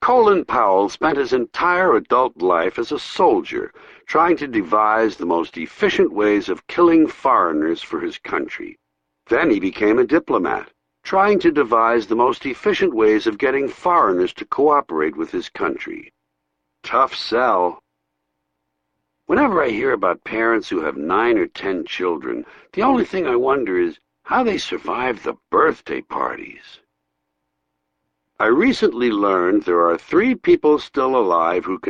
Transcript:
Colin Powell spent his entire adult life as a soldier, trying to devise the most efficient ways of killing foreigners for his country. Then he became a diplomat, trying to devise the most efficient ways of getting foreigners to cooperate with his country. Tough sell. Whenever I hear about parents who have 9 or 10 children, the only thing I wonder is how they survive the birthday parties. I recently learned there are 3 people still alive who can